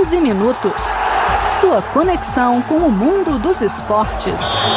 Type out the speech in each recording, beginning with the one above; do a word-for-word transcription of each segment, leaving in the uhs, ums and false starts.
onze minutos. Sua conexão com o mundo dos esportes.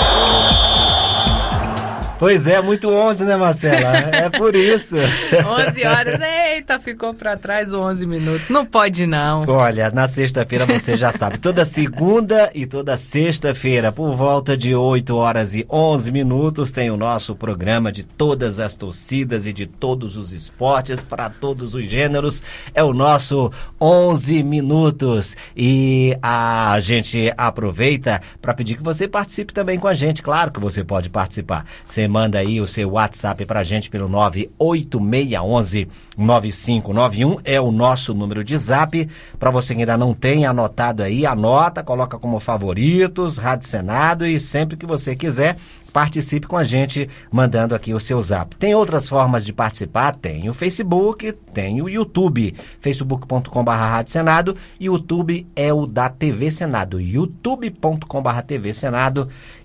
Pois é, muito onze, né, Marcela? É por isso. onze horas, eita, ficou pra trás onze minutos. Não pode, não. Olha, na sexta-feira você já sabe, toda segunda e toda sexta-feira, por volta de oito horas e onze minutos, tem o nosso programa de todas as torcidas e de todos os esportes, para todos os gêneros. É o nosso onze minutos. E a gente aproveita para pedir que você participe também com a gente. Claro que você pode participar. Você manda aí o seu WhatsApp pra gente pelo nove oito seis um um nove cinco nove um, é o nosso número de zap. Para você que ainda não tem anotado aí, anota, coloca como favoritos, Rádio Senado, e sempre que você quiser, participe com a gente mandando aqui o seu zap. Tem outras formas de participar? Tem o Facebook, tem o YouTube, facebook ponto com barra Rádio Senado, e o YouTube é o da T V Senado, youtube ponto com barra T V Senado,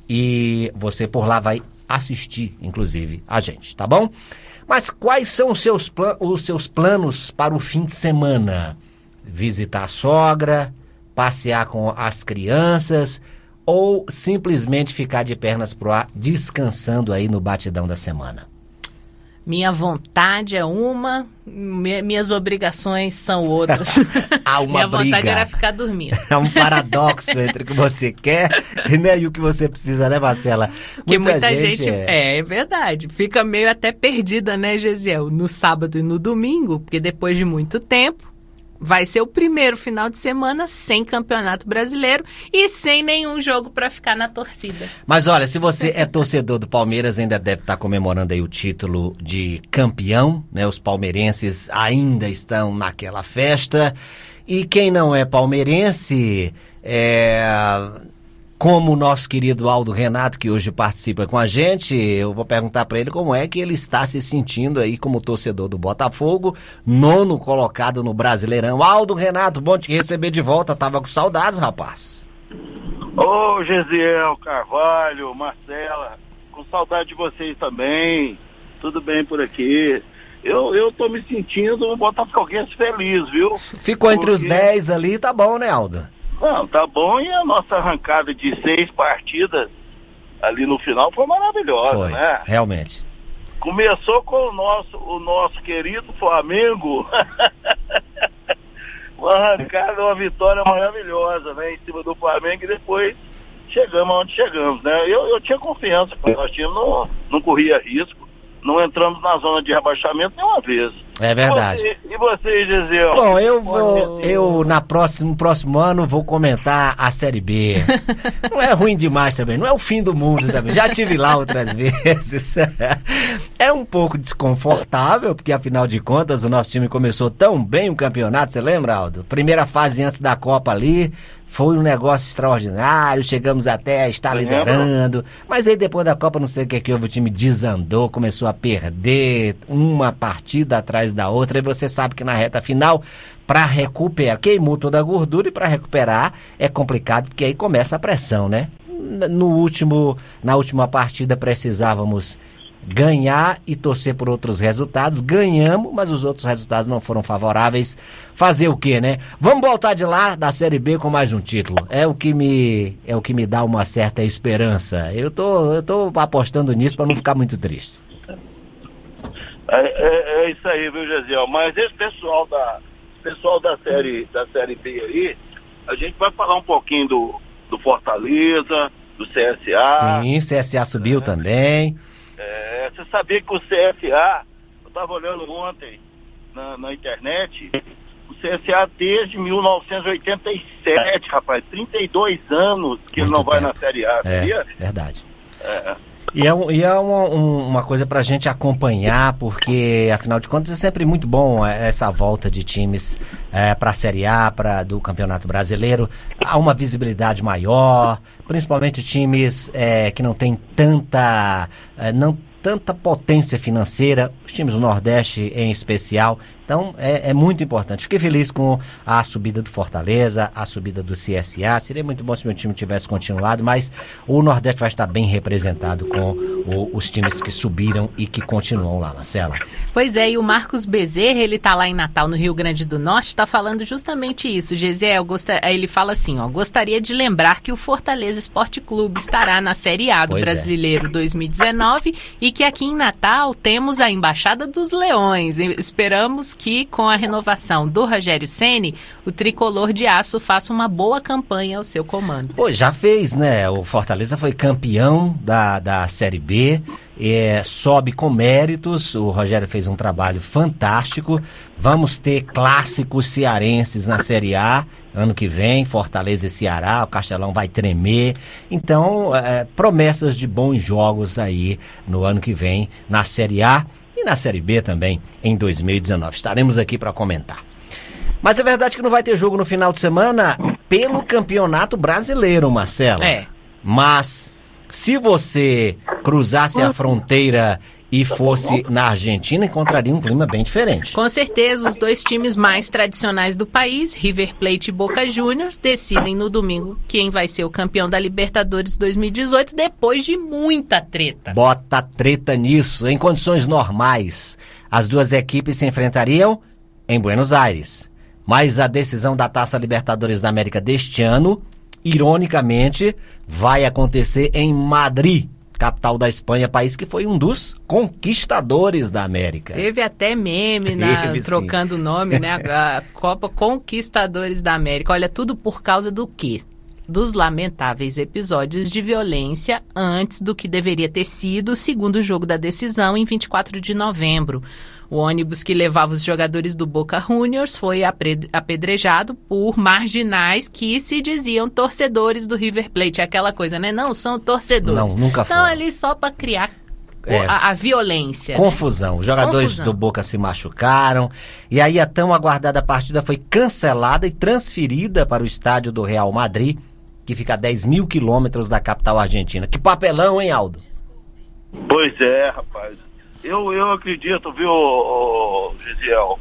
e você por lá vai assistir, inclusive, a gente, tá bom? Mas quais são os seus, plan- os seus planos para o fim de semana? Visitar a sogra, passear com as crianças ou simplesmente ficar de pernas pro ar, descansando aí no batidão da semana? Minha vontade é uma, mi- minhas obrigações são outras. Há uma Minha briga. vontade era ficar dormindo. É um paradoxo entre o que você quer, né, e o que você precisa, né, Marcela? Porque muita, muita gente, gente é... é, é verdade, fica meio até perdida, né, Gesiel, no sábado e no domingo, porque depois de muito tempo, vai ser o primeiro final de semana sem campeonato brasileiro e sem nenhum jogo para ficar na torcida. Mas olha, se você é torcedor do Palmeiras, ainda deve estar comemorando aí o título de campeão, né? Os palmeirenses ainda estão naquela festa. E quem não é palmeirense, é... como o nosso querido Aldo Renato, que hoje participa com a gente, eu vou perguntar para ele como é que ele está se sentindo aí como torcedor do Botafogo, nono colocado no Brasileirão. Aldo Renato, bom te receber de volta, tava com saudades, rapaz. Ô, Gesiel, Carvalho, Marcela, com saudade de vocês também, tudo bem por aqui. Eu, eu tô me sentindo um botafoguense feliz, viu? Ficou entre Porque... os dez ali, tá bom, né, Aldo? Não, tá bom, e a nossa arrancada de seis partidas ali no final foi maravilhosa, foi, né? Realmente. Começou com o nosso, o nosso querido Flamengo, uma arrancada, uma vitória maravilhosa, né? Em cima do Flamengo, e depois chegamos onde chegamos, né? Eu, eu tinha confiança, porque nós tínhamos, não, não corria risco, não entramos na zona de rebaixamento nenhuma vez. É verdade. E você, Gesiel? Bom, eu vou, eu na próximo, próximo ano vou comentar a Série B. Não é ruim demais também, não é o fim do mundo também. Já tive lá outras vezes. É um pouco desconfortável, porque afinal de contas o nosso time começou tão bem o campeonato, você lembra, Aldo? Primeira fase antes da Copa ali, foi um negócio extraordinário, chegamos até a estar liderando, mas aí depois da Copa não sei o que é que houve, o time desandou, começou a perder uma partida atrás da outra, e você sabe que na reta final, para recuperar, queimou toda a gordura, e para recuperar é complicado, porque aí começa a pressão, né? No último, na última partida precisávamos ganhar e torcer por outros resultados. Ganhamos, mas os outros resultados não foram favoráveis. Fazer o quê, né? Vamos voltar de lá da Série B com mais um título. É o que me, é o que me dá uma certa esperança. Eu tô, eu tô apostando nisso para não ficar muito triste. É, é, é isso aí, viu, Gesiel? Mas esse pessoal da, pessoal da série, da série B aí, a gente vai falar um pouquinho do, do Fortaleza, do C S A. Sim, C S A subiu é. também. É, você sabia que o C S A, eu estava olhando ontem na, na internet, o C S A desde mil novecentos e oitenta e sete, rapaz, trinta e dois anos que ele não vai na Série A, sabia? É, verdade. É. E é, um, e é uma, um, uma coisa pra gente acompanhar, porque afinal de contas é sempre muito bom essa volta de times é, pra Série A, pra, do Campeonato Brasileiro. Há uma visibilidade maior, principalmente times é, que não tem tanta, é, não, tanta potência financeira, os times do Nordeste em especial, Então, é, é muito importante. Fiquei feliz com a subida do Fortaleza, a subida do C S A. Seria muito bom se meu time tivesse continuado, mas o Nordeste vai estar bem representado com o, os times que subiram e que continuam lá, Marcela. Pois é, e o Marcos Bezerra, ele tá lá em Natal, no Rio Grande do Norte, tá falando justamente isso. Gesiel, gosta... ele fala assim, ó, gostaria de lembrar que o Fortaleza Esporte Clube estará na Série A do pois Brasileiro é. dois mil e dezenove e que aqui em Natal temos a Embaixada dos Leões. Esperamos que com a renovação do Rogério Ceni, o tricolor de aço faça uma boa campanha ao seu comando. Pô, já fez, né? O Fortaleza foi campeão da, da Série B, é, sobe com méritos, o Rogério fez um trabalho fantástico, vamos ter clássicos cearenses na Série A, ano que vem, Fortaleza e Ceará, o Castelão vai tremer, então, é, promessas de bons jogos aí no ano que vem na Série A, e na Série B também, em dois mil e dezenove. Estaremos aqui para comentar. Mas é verdade que não vai ter jogo no final de semana pelo Campeonato Brasileiro, Marcelo. É. Mas se você cruzasse a fronteira e fosse na Argentina, encontraria um clima bem diferente. Com certeza, os dois times mais tradicionais do país, River Plate e Boca Juniors, decidem no domingo quem vai ser o campeão da Libertadores dois mil e dezoito, depois de muita treta. Bota treta nisso. Em condições normais, as duas equipes se enfrentariam em Buenos Aires. Mas a decisão da Taça Libertadores da América deste ano, ironicamente, vai acontecer em Madrid, capital da Espanha, país que foi um dos conquistadores da América. Teve até meme, né, Teve, trocando o nome, né? A Copa Conquistadores da América. Olha, tudo por causa do quê? Dos lamentáveis episódios de violência antes do que deveria ter sido o segundo jogo da decisão em vinte e quatro de novembro. O ônibus que levava os jogadores do Boca Juniors foi apedrejado por marginais que se diziam torcedores do River Plate. Aquela coisa, né? Não, são torcedores. Não, nunca foi. Estão ali só para criar É. a, a violência. Confusão. Né? Os jogadores Confusão. do Boca se machucaram. E aí a tão aguardada partida foi cancelada e transferida para o estádio do Real Madrid, que fica a dez mil quilômetros da capital argentina. Que papelão, hein, Aldo? Pois é, rapaz. Eu, eu acredito, viu, Gesiel,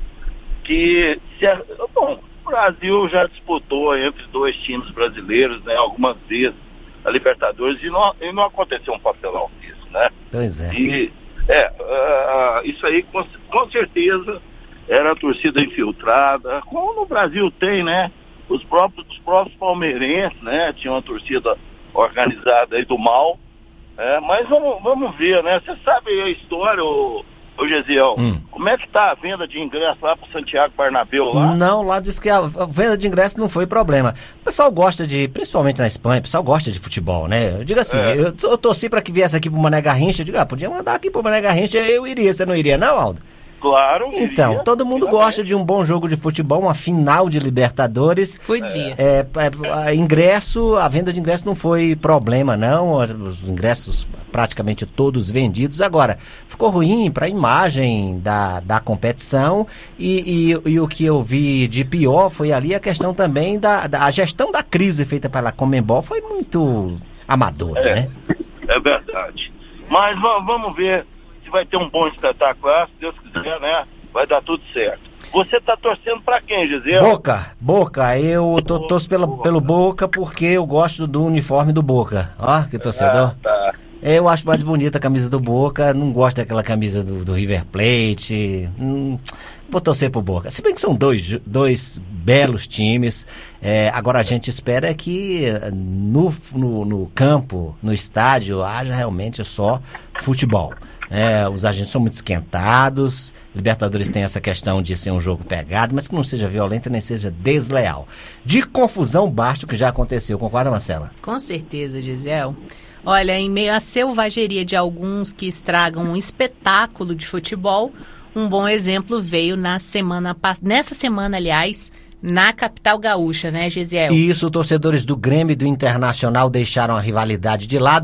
que se a, bom, o Brasil já disputou entre dois times brasileiros, né, algumas vezes a Libertadores e não, e não aconteceu um papelão disso, né? Pois é. E, é, uh, isso aí com, com certeza era a torcida infiltrada, como no Brasil tem, né? Os próprios, os próprios palmeirenses, né? Tinham uma torcida organizada aí do mal. É, mas vamos, vamos ver, né? Você sabe a história, ô, ô Gesiel, hum. como é que tá a venda de ingresso lá pro Santiago Bernabéu lá? Não, lá diz que a, a venda de ingresso não foi problema. O pessoal gosta de, principalmente na Espanha, o pessoal gosta de futebol, né? Eu digo assim, É. eu, eu torci pra que viesse aqui pro Mané Garrincha, eu digo, ah, podia mandar aqui pro Mané Garrincha, eu iria, você não iria não, Aldo? Claro. Então, iria, todo mundo finalmente. gosta de um bom jogo de futebol, uma final de Libertadores. Podia. É, é, ingresso, a venda de ingresso não foi problema, não. Os ingressos praticamente todos vendidos. Agora, ficou ruim para a imagem da, da competição e, e, e o que eu vi de pior foi ali a questão também da, da a gestão da crise feita pela Conmebol foi muito amadora, É, né? é verdade. Mas va- vamos ver se vai ter um bom espetáculo lá, se Deus quiser, né? Vai dar tudo certo. Você tá torcendo pra quem, Gisele? Boca, Boca, eu tô, torço pela, pelo Boca porque eu gosto do uniforme do Boca. Ó, que torcedor. Ah, tá. Eu acho mais bonita a camisa do Boca, não gosto daquela camisa do, do River Plate. Hum, vou torcer pro Boca. Se bem que são dois, dois belos times. É, agora a gente espera que no, no, no campo, no estádio, haja realmente só futebol. É, os agentes são muito esquentados. Libertadores tem essa questão de ser um jogo pegado, mas que não seja violento nem seja desleal. De confusão basta o que já aconteceu. Concorda, Marcela? Com certeza, Gisel. Olha, em meio à selvageria de alguns que estragam um espetáculo de futebol, um bom exemplo veio na semana nessa semana, aliás, na capital gaúcha, né, Gesiel? Isso, torcedores do Grêmio e do Internacional deixaram a rivalidade de lado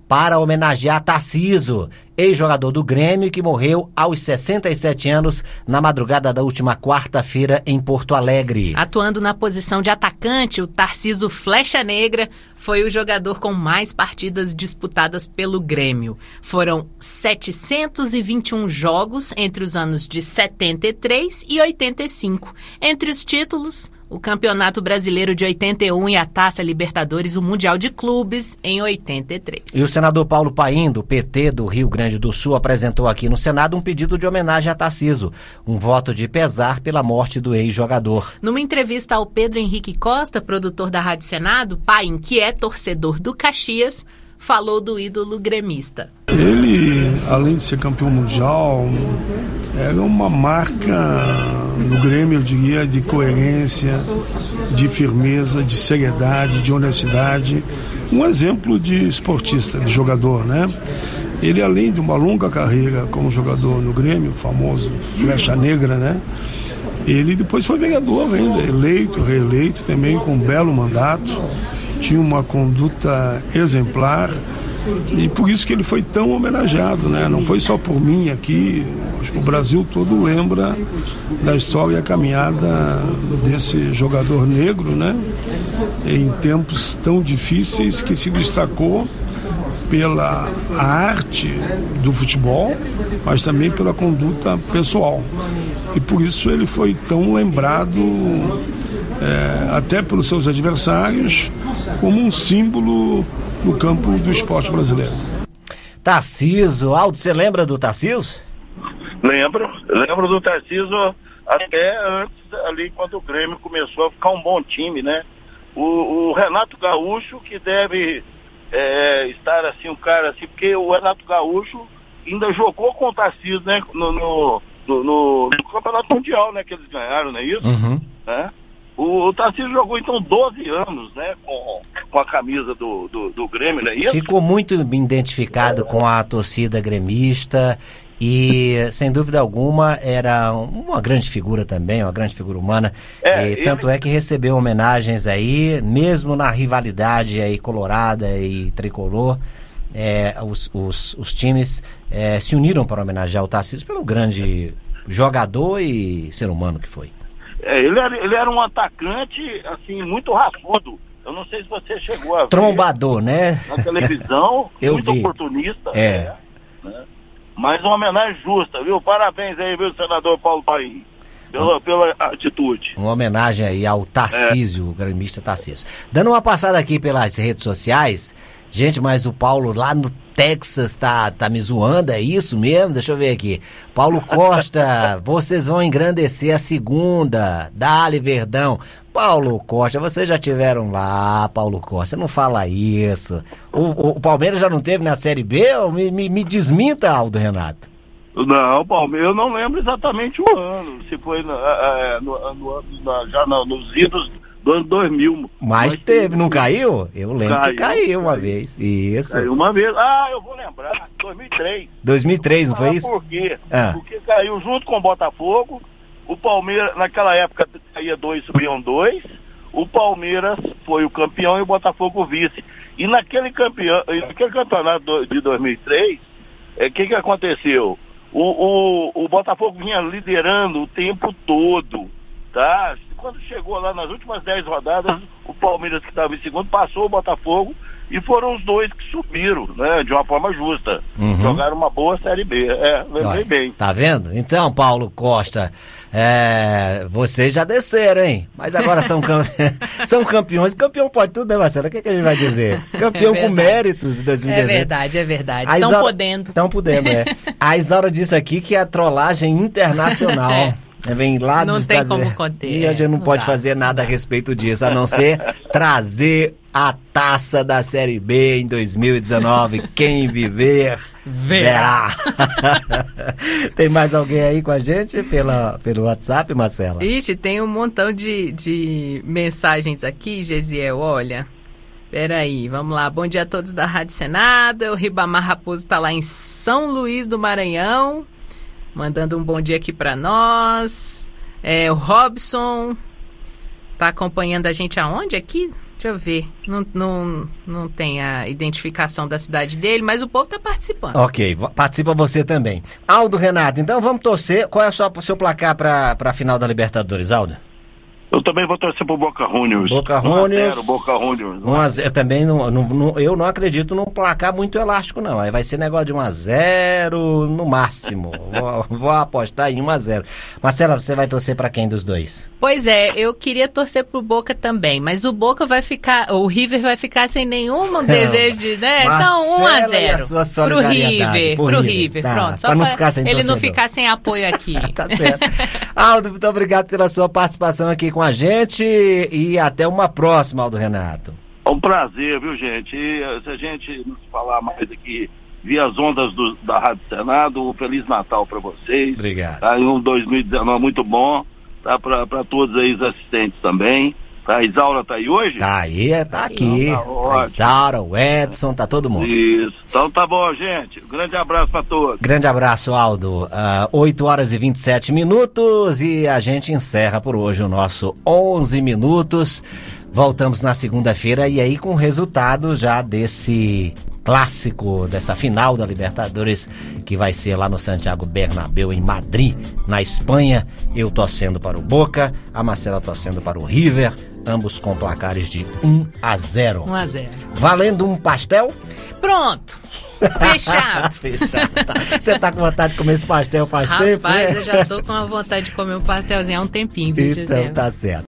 para homenagear Tarcísio, ex-jogador do Grêmio que morreu aos sessenta e sete anos na madrugada da última quarta-feira em Porto Alegre. Atuando na posição de atacante, o Tarcísio Flecha Negra foi o jogador com mais partidas disputadas pelo Grêmio. Foram setecentos e vinte e um jogos entre os anos de setenta e três e oitenta e cinco. Entre os títulos, o Campeonato Brasileiro de oitenta e um e a Taça Libertadores, o Mundial de Clubes em oitenta e três. E o senador Paulo Paim, do P T do Rio Grande do Sul, apresentou aqui no Senado um pedido de homenagem a Tarcísio, um voto de pesar pela morte do ex-jogador. Numa entrevista ao Pedro Henrique Costa, produtor da Rádio Senado, Paim, que é torcedor do Caxias, falou do ídolo gremista. Ele, além de ser campeão mundial, era uma marca no Grêmio, eu diria, de coerência, de firmeza, de seriedade, de honestidade. Um exemplo de esportista, de jogador, né? Ele, além de uma longa carreira como jogador no Grêmio, o famoso Flecha Negra, né? Ele depois foi vereador ainda, eleito, reeleito também, com um belo mandato. Tinha uma conduta exemplar e por isso que ele foi tão homenageado, né? Não foi só por mim aqui, acho que o Brasil todo lembra da história e a caminhada desse jogador negro, né? Em tempos tão difíceis, que se destacou pela arte do futebol, mas também pela conduta pessoal. E por isso ele foi tão lembrado, é, até pelos seus adversários, como um símbolo no campo do esporte brasileiro. Tarcísio, Aldo, você lembra do Tarcísio? Lembro, lembro do Tarcísio até antes, ali quando o Grêmio começou a ficar um bom time, né? O, o Renato Gaúcho, que deve é, estar assim, um cara assim, porque o Renato Gaúcho ainda jogou com o Tarcísio, né? No, no, no, no, no Campeonato Mundial, né? Que eles ganharam, não é isso? Uhum. Né? O, o Tarcísio jogou então doze anos, né, com, com a camisa do, do, do Grêmio, né? Isso? Ficou muito identificado com a torcida gremista e, sem dúvida alguma, era uma grande figura também, uma grande figura humana. É, e, ele... Tanto é que recebeu homenagens aí, mesmo na rivalidade aí colorada e tricolor. É, os, os, os times é, se uniram para homenagear o Tarcísio pelo grande jogador e ser humano que foi. É, ele, era, ele era um atacante, assim, muito raçudo. Eu não sei se você chegou a ver. Trombador, né? Na televisão, Eu muito vi. oportunista. É. Né? Mas uma homenagem justa, viu? Parabéns aí, viu, senador Paulo Paim, pela, pela atitude. Uma homenagem aí ao Tarcísio, é. o gremista Tarcísio. Dando uma passada aqui pelas redes sociais, gente, mas o Paulo lá no Texas tá, tá me zoando, é isso mesmo? Deixa eu ver aqui. Paulo Costa, vocês vão engrandecer a segunda, Dali Verdão. Paulo Costa, vocês já tiveram lá, Paulo Costa, não fala isso. O, o, o Palmeiras já não teve na Série B? Me, me, me desminta, Aldo Renato. Não, Palmeiras, eu não lembro exatamente o ano, se foi no, é, no, no, no, já no, nos idos do ano dois mil. Mas, mas teve, não caiu? Eu lembro caiu, que caiu uma caiu. vez. Isso. Caiu uma vez. Ah, eu vou lembrar. dois mil e três. dois mil e três, não foi isso? Por quê? Ah. Porque caiu junto com o Botafogo. O Palmeiras, naquela época, caía dois, subiam dois. O Palmeiras foi o campeão e o Botafogo o vice. E naquele, campeão, naquele campeonato de dois mil e três, o é, que, que aconteceu? O, o, o Botafogo vinha liderando o tempo todo, tá? Quando chegou lá nas últimas dez rodadas, o Palmeiras, que estava em segundo, passou o Botafogo e foram os dois que subiram, né? De uma forma justa. Uhum. Jogaram uma boa Série B. É, lembrei bem. Tá vendo? Então, Paulo Costa, é, vocês já desceram, hein? Mas agora são, cam... são campeões. Campeão pode tudo, né, Marcela? O que, que a gente vai dizer? Campeão é com méritos em dois mil e dezoito. É verdade, é verdade. Estão Isaura... podendo. Estão podendo, é. A Isaura disse aqui que é a trollagem internacional. É. Vem lá não dos tem como conter. E a gente não, não pode dá. fazer nada a respeito disso, a não ser trazer a taça da Série B em dois mil e dezenove. Quem viver, verá. verá. Tem mais alguém aí com a gente pela, pelo WhatsApp, Marcela? Ixi, tem um montão de, de mensagens aqui, Gesiel, olha. Peraí, vamos lá. Bom dia a todos da Rádio Senado. O Ribamar Raposo está lá em São Luís do Maranhão, mandando um bom dia aqui para nós. É, o Robson tá acompanhando a gente aonde aqui? Deixa eu ver. Não, não, não tem a identificação da cidade dele, mas o povo está participando. Ok, participa você também. Aldo, Renato, então vamos torcer. Qual é o seu, seu placar para a final da Libertadores, Aldo? Eu também vou torcer pro Boca Juniors. Boca Juniors. um a zero, Boca Juniors. um a zero, eu também não, não, não, eu não acredito num placar muito elástico, não. Aí vai ser negócio de um a zero no máximo. vou, vou apostar em um a zero. Marcela, você vai torcer para quem dos dois? Pois é, eu queria torcer pro Boca também, mas o Boca vai ficar, o River vai ficar sem nenhum desejo de, né? Então um a zero pro River, pro, pro River, tá, pronto. Só pra, não ficar sem ele torcedor. Não ficar sem apoio aqui. Tá certo. Aldo, muito obrigado pela sua participação aqui com a gente e até uma próxima, Aldo Renato. É um prazer, viu, gente? E, se a gente nos falar mais aqui via as ondas do, da Rádio Senado, um Feliz Natal para vocês. Obrigado. Tá, um dois mil e dezenove muito bom, tá, para todos aí os assistentes também. Tá, a Isaura tá aí hoje? Tá aí, tá aqui. Então, tá a Isaura, o Edson, tá todo mundo. Isso. Então tá bom, gente. Um grande abraço para todos. Grande abraço, Aldo. Uh, oito horas e vinte e sete minutos e a gente encerra por hoje o nosso onze minutos. Voltamos na segunda-feira e aí com o resultado já desse clássico, dessa final da Libertadores que vai ser lá no Santiago Bernabéu em Madrid, na Espanha. Eu torcendo para o Boca, a Marcela torcendo para o River, ambos com placares de um a zero. um a zero. Valendo um pastel? Pronto. Fechado. Fechado. Tá. Você tá com vontade de comer esse pastel faz tempo? Rapaz, eu já tô com a vontade de comer um pastelzinho há um tempinho, viu, Então Gisele? tá certo.